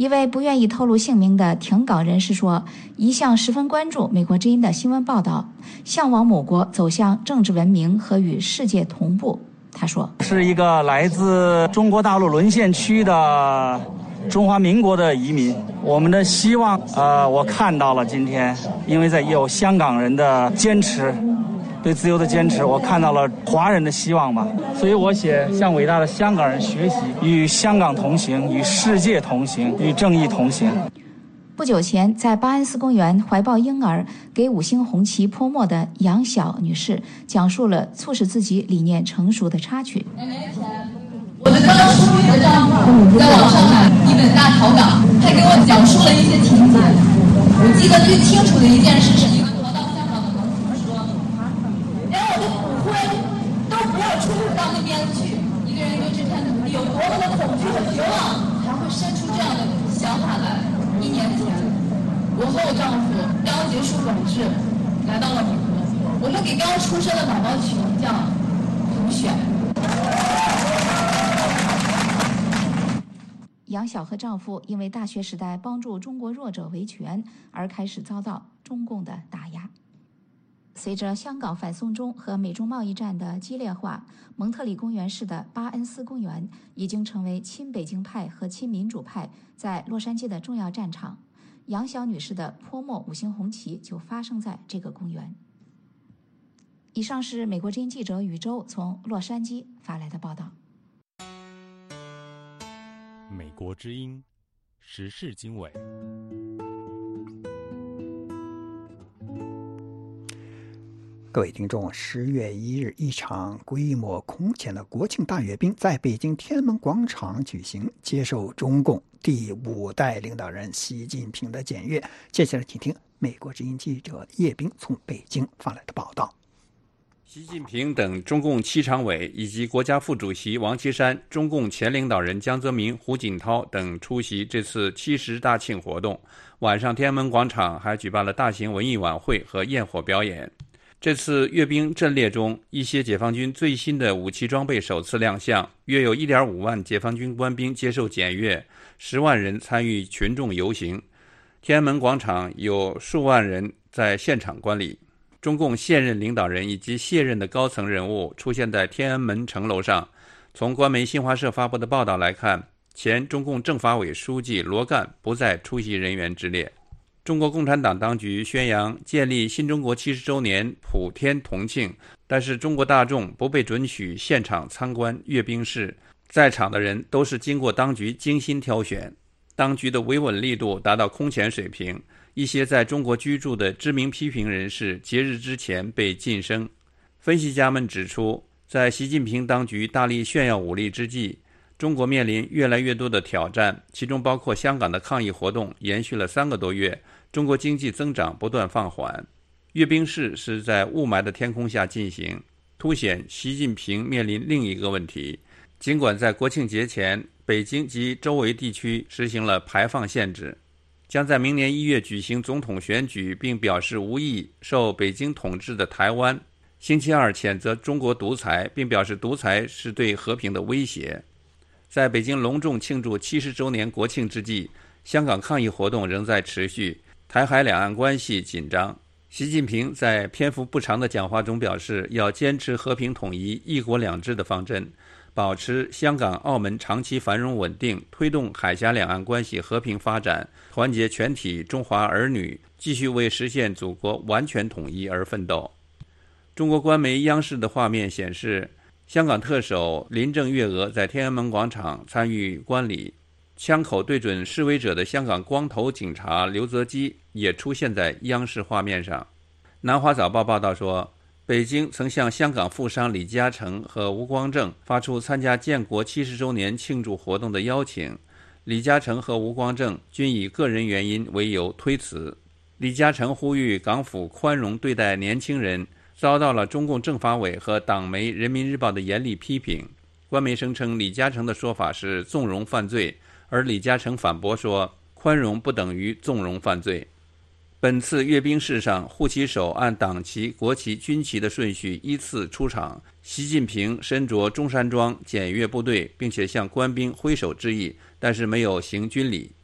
一位不愿意透露姓名的挺港人士说，一向十分关注美国之音的新闻报道，向往母国走向政治文明和与世界同步。他说， 是一个来自中国大陆沦陷区的中华民国的移民，我们的希望，呃，我看到了今天，因为在有香港人的坚持，对自由的坚持，我看到了华人的希望吧。所以我写向伟大的香港人学习，与香港同行，与世界同行，与正义同行。 不久前，在巴恩斯公园怀抱婴儿给五星红旗泼墨的杨晓女士，讲述了促使自己理念成熟的插曲。 我的刚出狱的丈夫在网上买一本大草稿，还给我讲述了一些情节。我记得最清楚的一件事是一个逃到香港的农夫说：“连我的骨灰都不要出入到那边去。”一个人对这片土地有多么的恐惧和绝望，才会生出这样的想法来。一年前，我和我丈夫刚结束管制，来到了美国。我们给刚出生的宝宝取名叫胡选。 杨晓和丈夫因为大学时代帮助中国弱者维权而开始遭到中共的打压。随着香港反送中和美中贸易战的激烈化，蒙特利公园市的巴恩斯公园已经成为亲北京派和亲民主派在洛杉矶的重要战场。杨晓女士的泼墨五星红旗就发生在这个公园。以上是美国之音记者宇宙从洛杉矶发来的报道。 美国之音时事经纬。 各位听众，十月一日，一场规模空前的国庆大阅兵在北京天安门广场举行，接受中共第五代领导人习近平的检阅。接下来请听美国之音记者叶冰从北京发来的报道。 习近平等中共七常委以及国家副主席王岐山、中共前领导人江泽民、胡锦涛等出席这次七十大庆活动。晚上，天安门广场还举办了大型文艺晚会和焰火表演。这次阅兵阵列中，一些解放军最新的武器装备首次亮相，约有 一点五万解放军官兵接受检阅，十万人参与群众游行。天安门广场有数万人在现场观礼。中共现任领导人以及卸任的高层人物出现在天安门城楼上。从官媒新华社发布的报道来看，前中共政法委书记罗干不在出席人员之列。中国共产党当局宣扬建立新中国七十周年普天同庆，但是中国大众不被准许现场参观阅兵式，在场的人都是经过当局精心挑选。当局的维稳力度达到空前水平，一些在中国居住的知名批评人士节日之前被晋升。分析家们指出，在习近平当局大力炫耀武力之际，中国面临越来越多的挑战，其中包括香港的抗议活动延续了三个多月，中国经济增长不断放缓。阅兵式是在雾霾的天空下进行，凸显习近平面临另一个问题。尽管在国庆节前，北京及周围地区实行了排放限制，将在明年一月举行总统选举，并表示无意受北京统治的台湾，星期二谴责中国独裁，并表示独裁是对和平的威胁。在北京隆重庆祝七十周年国庆之际，香港抗议活动仍在持续，台海两岸关系紧张。习近平在篇幅不长的讲话中表示，要坚持和平统一、一国两制的方针，保持香港、澳门长期繁荣稳定，推动海峡两岸关系和平发展，团结全体中华儿女，继续为实现祖国完全统一而奋斗。中国官媒央视的画面显示，香港特首林郑月娥在天安门广场参与观礼，枪口对准示威者的香港光头警察刘泽基也出现在央视画面上。南华早报报道说，北京曾向香港富商李嘉诚和吴光正发出参加建国七十周年庆祝活动的邀请，李嘉诚和吴光正均以个人原因为由推辞。李嘉诚呼吁港府宽容对待年轻人，遭到了中共政法委和党媒《人民日报》的严厉批评。官媒声称李嘉诚的说法是纵容犯罪，而李嘉诚反驳说，宽容不等于纵容犯罪。本次阅兵式上，护旗手按党旗、国旗、军旗的顺序依次出场。习近平身着中山装检阅部队，并且向官兵挥手致意，但是没有行军礼。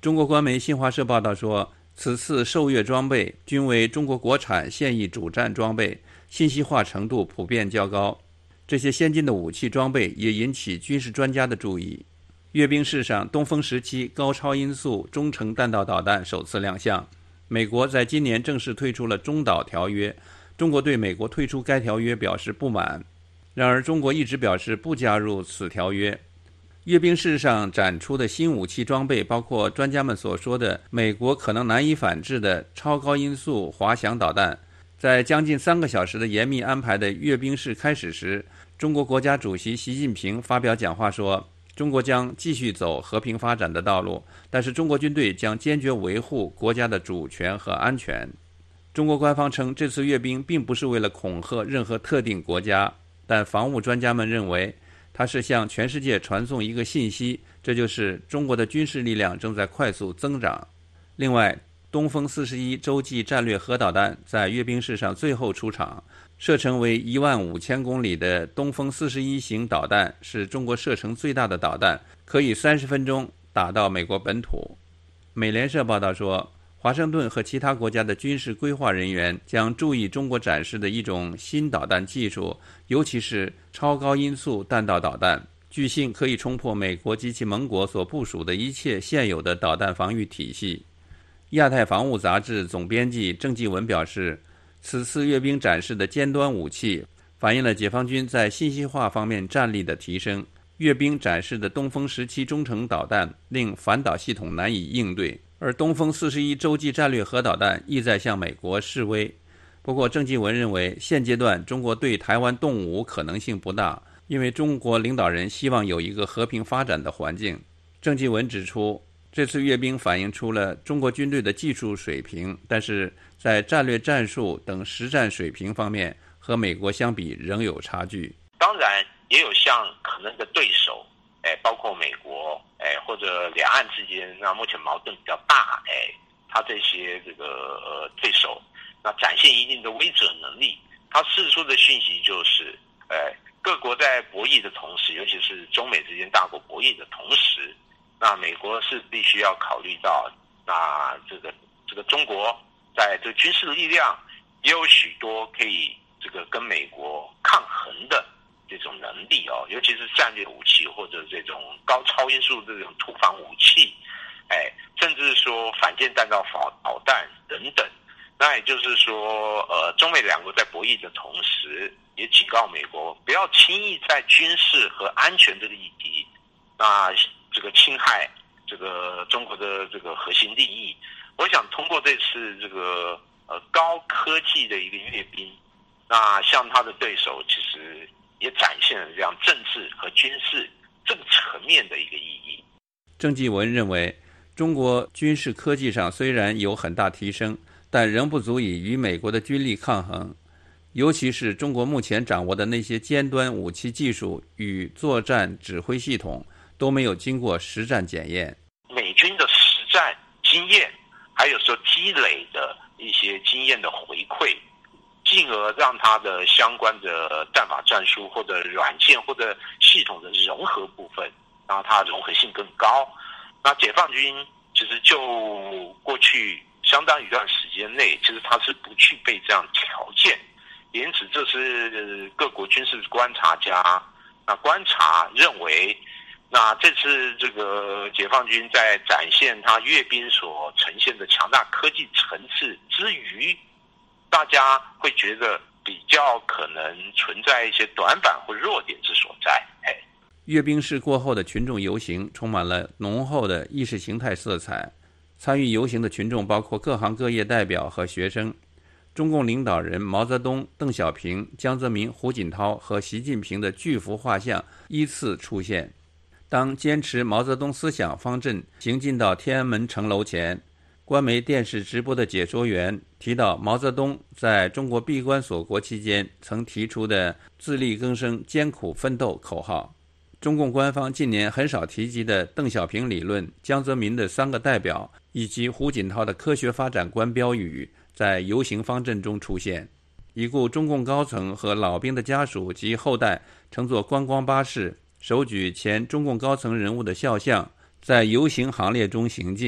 中国官媒新华社报道说，此次受阅装备均为中国国产现役主战装备，信息化程度普遍较高。这些先进的武器装备也引起军事专家的注意。阅兵式上，东风十七高超音速中程弹道导弹首次亮相。美国在今年正式推出了中导条约，中国对美国退出该条约表示不满。然而，中国一直表示不加入此条约。阅兵式上展出的新武器装备包括专家们所说的美国可能难以反制的超高音速滑翔导弹。在将近三个小时的严密安排的阅兵式开始时，中国国家主席习近平发表讲话说，中国将继续走和平发展的道路，但是中国军队将坚决维护国家的主权和安全。中国官方称，这次阅兵并不是为了恐吓任何特定国家，但防务专家们认为它是向全世界传送一个信息，这就是中国的军事力量正在快速增长。另外，东风四十一洲际战略核导弹在阅兵式上最后出场，射程为一万五千公里的东风四十一型导弹是中国射程最大的导弹，可以三十分钟打到美国本土。美联社报道说，华盛顿和其他国家的军事规划人员将注意中国展示的一种新导弹技术，尤其是超高音速弹道导弹，据信可以冲破美国及其盟国所部署的一切现有的导弹防御体系。亚太防务杂志总编辑郑继文表示，此次阅兵展示的尖端武器反映了解放军在信息化方面战力的提升。阅兵展示的东风十七中程导弹令反导系统难以应对，而东风四十一洲际战略核导弹意在向美国示威。不过郑继文认为，现阶段中国对台湾动武可能性不大，因为中国领导人希望有一个和平发展的环境。郑继文指出，这次阅兵反映出了中国军队的技术水平，但是在战略战术等实战水平方面和美国相比仍有差距。 当然也有像可能的对手，哎，包括美国，哎，或者两岸之间，那目前矛盾比较大，哎，他这些这个呃对手，那展现一定的威慑能力。他释出的讯息就是，哎，各国在博弈的同时，尤其是中美之间大国博弈的同时，那美国是必须要考虑到，那这个这个中国在这个军事力量也有许多可以这个跟美国抗衡的这种能力哦，尤其是战略武器或者这种高超音速这种突防武器，哎，甚至说反舰弹道导弹等等。那也就是说，呃，中美两国在博弈的同时，也警告美国不要轻易在军事和安全这个议题，那这个侵害这个中国的这个核心利益。我想通过这次这个呃高科技的一个阅兵，那向他的对手其实也展现了这样政治和军事这个层面的一个意义。 郑继文认为，中国军事科技上虽然有很大提升，但仍不足以与美国的军力抗衡，尤其是中国目前掌握的那些尖端武器技术与作战指挥系统都没有经过实战检验。 美军的实战经验，还有说积累的一些经验的回馈，进而让它的相关的战法战术或者软件或者系统的融合部分，让它融合性更高。那解放军其实就过去相当一段时间内，其实它是不具备这样条件，因此这是各国军事观察家那观察认为，那这次这个解放军在展现他阅兵所呈现的强大科技层次之余，大家会觉得比较可能存在一些短板或弱点之所在。哎， 阅兵式过后的群众游行充满了浓厚的意识形态色彩。参与游行的群众包括各行各业代表和学生。中共领导人毛泽东、邓小平、江泽民、胡锦涛和习近平的巨幅画像依次出现。当坚持毛泽东思想方阵行进到天安门城楼前，官媒电视直播的解说员提到毛泽东在中国闭关锁国期间曾提出的自力更生、艰苦奋斗口号。中共官方近年很少提及的邓小平理论、江泽民的三个代表以及胡锦涛的科学发展观标语在游行方阵中出现。已故中共高层和老兵的家属及后代乘坐观光巴士，手举前中共高层人物的肖像，在游行行列中行进。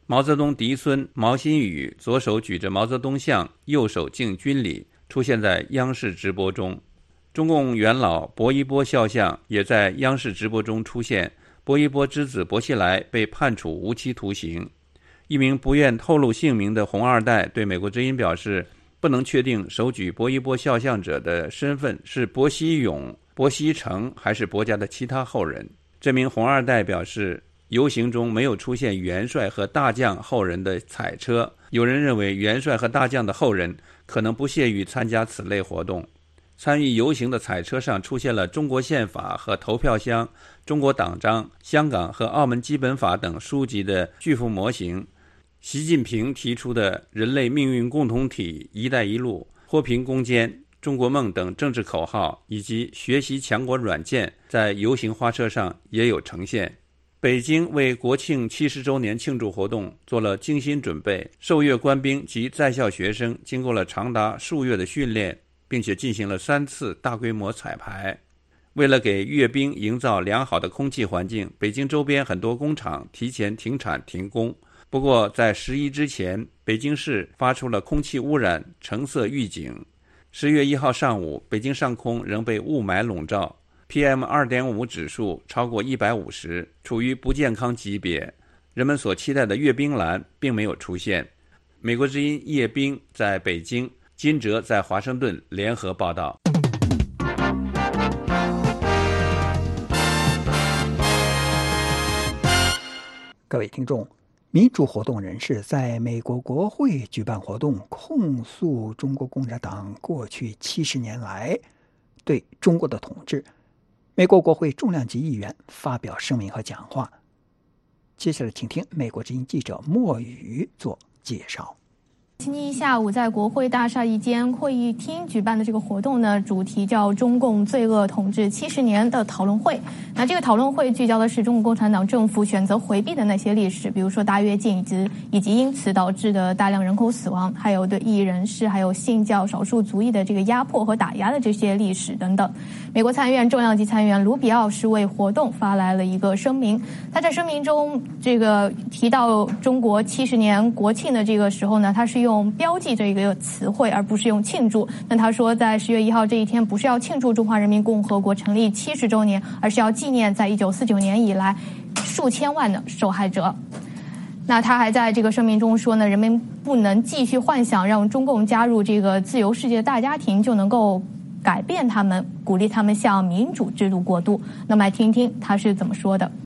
毛泽东嫡孙毛新宇左手举着毛泽东像，右手敬军礼，出现在央视直播中。中共元老薄一波肖像也在央视直播中出现，薄一波之子薄熙来被判处无期徒刑。一名不愿透露姓名的红二代对美国之音表示，不能确定手举薄一波肖像者的身份是薄熙勇、薄熙成还是薄家的其他后人。这名红二代表示，游行中没有出现元帅和大将后人的彩车，有人认为元帅和大将的后人可能不屑于参加此类活动。参与游行的彩车上出现了中国宪法和投票箱、中国党章、香港和澳门基本法等书籍的巨幅模型。习近平提出的人类命运共同体、一带一路、脱贫攻坚、中国梦等政治口号以及学习强国软件在游行花车上也有呈现。北京为国庆七十周年庆祝活动做了精心准备，受阅官兵及在校学生经过了长达数月的训练，并且进行了三次大规模彩排。为了给阅兵营造良好的空气环境，北京周边很多工厂提前停产停工。不过在十一之前，北京市发出了空气污染橙色预警。十月一号上午，北京上空仍被雾霾笼罩， P M 二点五 指数超过一百五十，处于不健康级别。人们所期待的阅兵栏并没有出现。美国之音叶冰在北京，金哲在华盛顿联合报道。 各位听众，民主活动人士在美国国会举办活动，控诉中国共产党过去七十年来对中国的统治。美国国会重量级议员发表声明和讲话。接下来请听美国之音记者莫宇做介绍。 星期一下午，在国会大厦一间会议厅举办的这个活动呢，主题叫“中共罪恶统治七十年”的讨论会。那这个讨论会聚焦的是中国共产党政府选择回避的那些历史，比如说大跃进以及以及因此导致的大量人口死亡，还有对异议人士还有信教少数族裔的这个压迫和打压的这些历史等等。美国参议院重量级参议员卢比奥是为活动发来了一个声明。他在声明中这个提到中国七十年国庆的这个时候呢，他是用标记这个词汇，而不是用庆祝。那他说，在十月一号这一天，不是要庆祝中华人民共和国成立七十周年，而是要纪念在一九四九年以来数千万的受害者。那他还在这个声明中说呢，人们不能继续幻想让中共加入这个自由世界的大家庭就能够改变他们，鼓励他们向民主制度过渡。那么来听听他是怎么说的。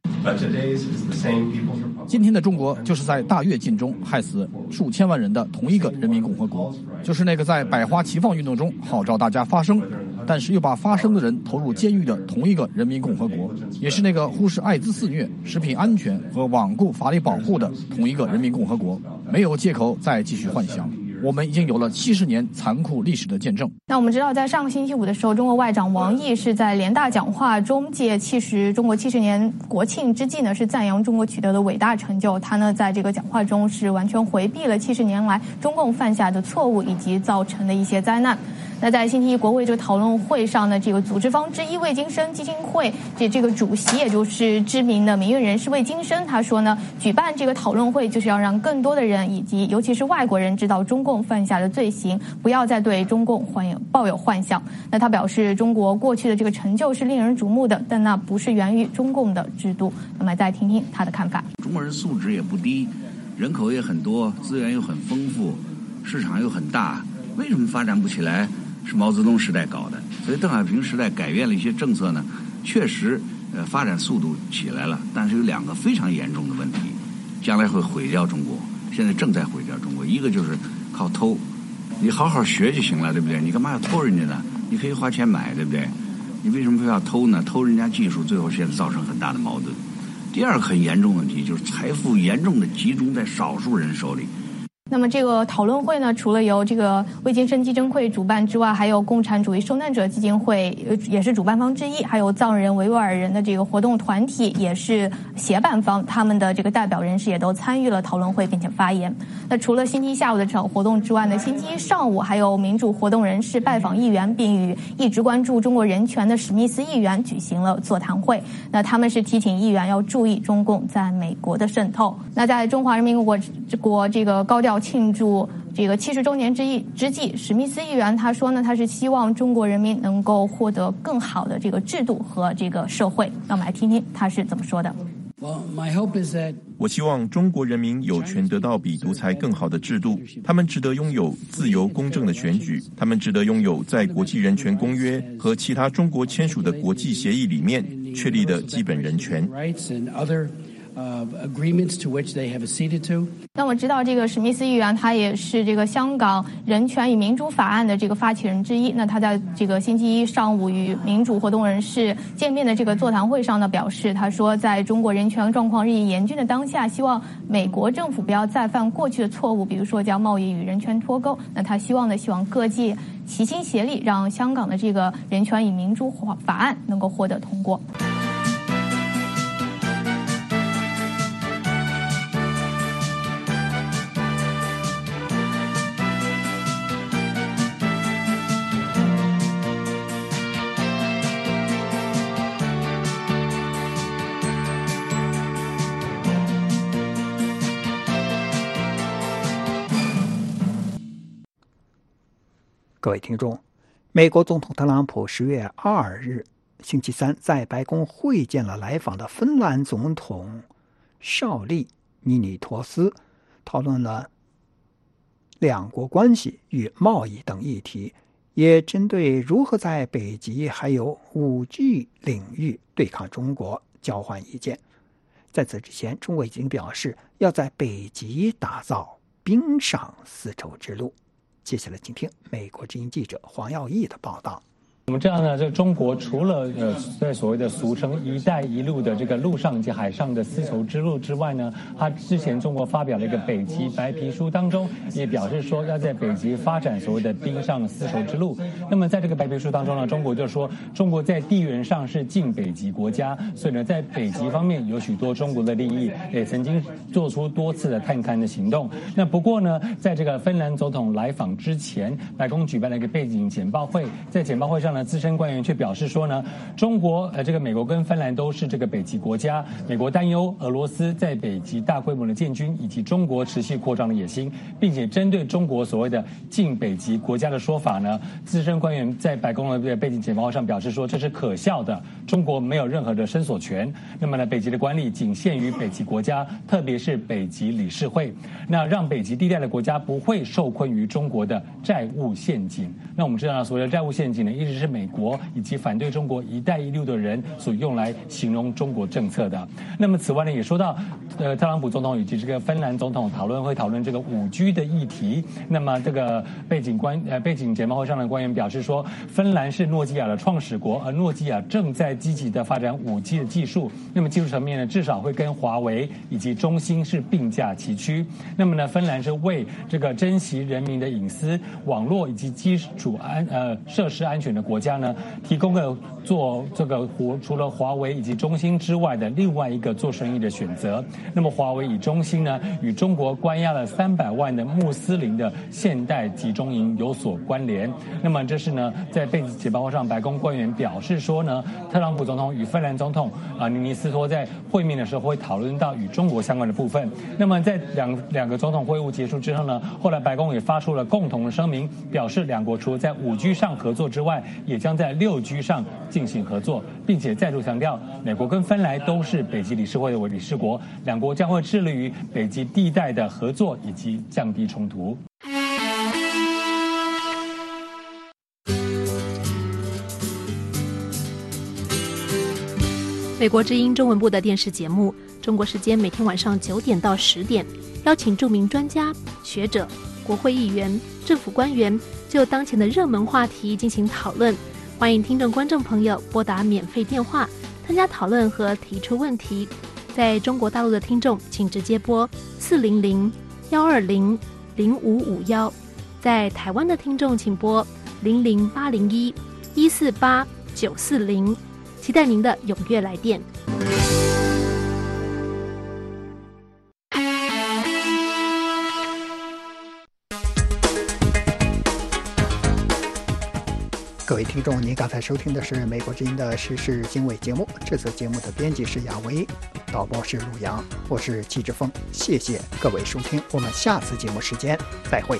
今天的中国就是在大跃进中害死数千万人的同一个人民共和国，就是那个在百花齐放运动中号召大家发声，但是又把发声的人投入监狱的同一个人民共和国，也是那个忽视艾滋肆虐、食品安全和罔顾法律保护的同一个人民共和国。没有借口再继续幻想，我们已经有了七十年残酷历史的见证。 那我们知道，在上个星期五的时候，中国外长王毅是在联大讲话中借七十中国七十年国庆之际呢，是赞扬中国取得的伟大成就。他呢在这个讲话中是完全回避了七十年来中共犯下的错误以及造成的一些灾难。那在星期一国会这个讨论会上呢，这个组织方之一魏京生基金会这这个主席，也就是知名的民运人士魏京生，他说呢，举办这个讨论会就是要让更多的人以及尤其是外国人知道中共犯下的罪行，不要再对中共怀有抱有幻想。那他表示，中国过去的这个成就是令人瞩目的，但那不是源于中共的制度。那么再听听他的看法。 中国人素质也不低，人口也很多，资源又很丰富，市场又很大，为什么发展不起来？是毛泽东时代搞的，所以邓小平时代改变了一些政策呢，确实呃发展速度起来了，但是有两个非常严重的问题，将来会毁掉中国，现在正在毁掉中国。一个就是靠偷，你好好学就行了，对不对？你干嘛要偷人家呢？你可以花钱买，对不对？你为什么非要偷呢？偷人家技术，最后现在造成很大的矛盾。第二个很严重的问题就是财富严重的集中在少数人手里， 那么这个讨论会呢，除了由这个魏金生基金会主办之外，还有共产主义受难者基金会也是主办方之一，还有藏人维吾尔人的这个活动团体也是协办方，他们的这个代表人士也都参与了讨论会并且发言。那除了星期一下午的这场活动之外呢，星期一上午还有民主活动人士拜访议员，并与一直关注中国人权的史密斯议员举行了座谈会。那他们是提醒议员要注意中共在美国的渗透。那在中华人民共和国这个高调庆祝这个七十周年之一之际，史密斯议员他说呢，他是希望中国人民能够获得更好的这个制度和这个社会。让我们来听听他是怎么说的。 我希望中国人民有权得到比独裁更好的制度，他们值得拥有自由公正的选举，他们值得拥有在国际人权公约和其他中国签署的国际协议里面确立的基本人权。 Uh, agreements to which they have acceded to. 那我知道这个史密斯议员他也是这个香港人权与民主法案的这个发起人之一。那他在这个星期一上午与民主活动人士见面的这个座谈会上呢，表示他说，在中国人权状况日益严峻的当下，希望美国政府不要再犯过去的错误，比如说将贸易与人权脱钩。那他希望呢，希望各界齐心协力，让香港的这个人权与民主法案能够获得通过。 各位听众，美国总统特朗普十月二日星期三在白宫会见了来访的芬兰总统绍利尼尼托斯，讨论了两国关系与贸易等议题，也针对如何在北极还有 五 G 领域对抗中国交换意见。在此之前，中国已经表示要在北极打造冰上丝绸之路。接下来请听美国之音记者黄耀义的报道。 我们这样呢，这中国除了呃在所谓的俗称“一带一路”的这个陆上及海上的丝绸之路之外呢，它之前中国发表了一个北极白皮书，当中也表示说要在北极发展所谓的冰上丝绸之路。那么在这个白皮书当中呢，中国就说中国在地缘上是近北极国家，所以呢在北极方面有许多中国的利益，也曾经做出多次的探勘的行动。那不过呢，在这个芬兰总统来访之前，白宫举办了一个背景简报会，在简报会上呢，资深官员却表示说呢，中国呃这个美国跟芬兰都是这个北极国家，美国担忧俄罗斯在北极大规模的建军以及中国持续扩张的野心，并且针对中国所谓的近北极国家的说法呢，资深官员在白宫的背景简报会上表示说这是可笑的，中国没有任何的伸索权。那么呢，北极的管理仅限于北极国家，特别是北极理事会，那让北极地带的国家不会受困于中国的债务陷阱。那我们知道所谓的债务陷阱呢，一直是美国以及反对中国一带一路的人所用来形容中国政策的。那么此外呢，也说到呃特朗普总统以及这个芬兰总统讨论会讨论这个五 G 的议题。那么这个背景官呃背景简报会上的官员表示说，芬兰是诺基亚的创始国，而诺基亚正在积极的发展五 G 的技术。那么技术层面呢，至少会跟华为以及中兴是并驾齐驱。那么呢，芬兰是为这个珍惜人民的隐私、网络以及基础安呃设施安全的国家呢，提供了做这个除了华为以及中兴之外的另外一个做生意的选择。那么华为与中兴呢，与中国关押了三百万的穆斯林的现代集中营有所关联。那么这是呢，在背景简报会上，白宫官员表示说呢，特朗普总统与芬兰总统啊尼尼斯托在会面的时候会讨论到与中国相关的部分。那么在两两个总统会晤结束之后呢，后来白宫也发出了共同的声明，表示两国除了在五 G 上合作之外，也将在六 G 上进行合作，并且再度强调，美国跟芬兰都是北极理事会的理事国，两国将会致力于北极地带的合作以及降低冲突。 美国之音中文部的电视节目，中国时间每天晚上九点到十点，邀请著名专家、学者、国会议员、政府官员就当前的热门话题进行讨论。欢迎听众观众朋友拨打免费电话参加讨论和提出问题。在中国大陆的听众，请直接拨四零零幺二零零五五一，在台湾的听众请拨零零八零一一四八九四零，期待您的踊跃来电。 各位听众，您刚才收听的是美国之音的时事经纬节目。这次节目的编辑是亚维，导播是陆阳，我是季志峰。谢谢各位收听，我们下次节目时间再会。